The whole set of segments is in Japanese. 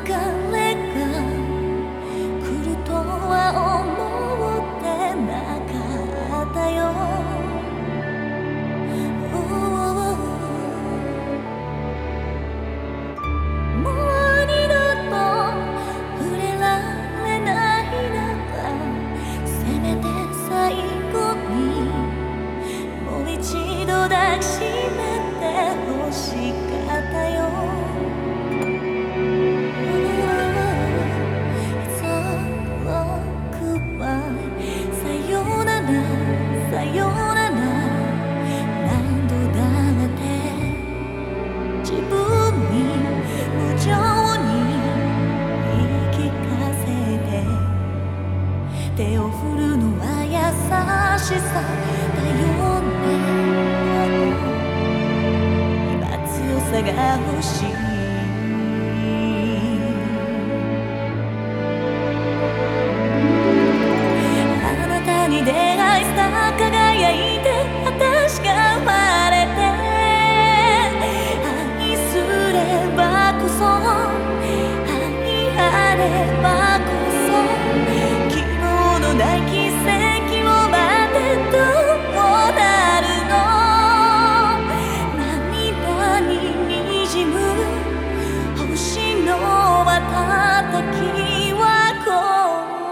れが来るとは思ってなかったよ。もう二度と触れられないなら、せめて最後にもう一度抱きしめて欲しかったよ。It's all goodbye さよならさよなら、何度だって自分に無情に言い聞かせて、手を振るのは優しさだよね。今強さが欲しい。あなたに出会いさ輝いて私が生まれて、愛すればこそ愛あればこそ、希望のない奇跡を待ってどうなるの。涙に滲む星の瞬きはこう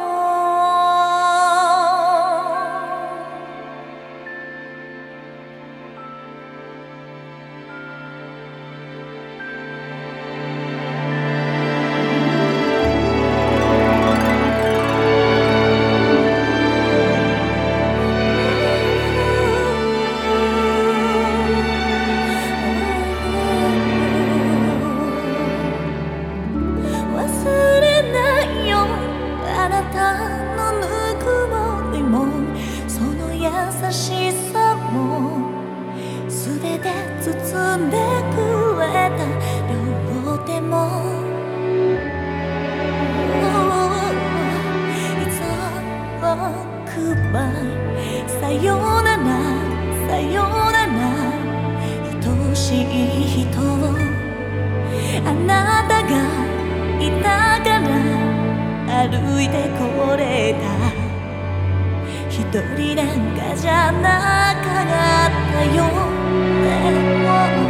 忘れないよ、あなたのぬくもりもその優しさも、素手で包んでくれた両手も。It's all goodbye さよならさよなら、愛しい人をあなたがいたから歩いてこれた。一人なんかじゃなかったよ。でも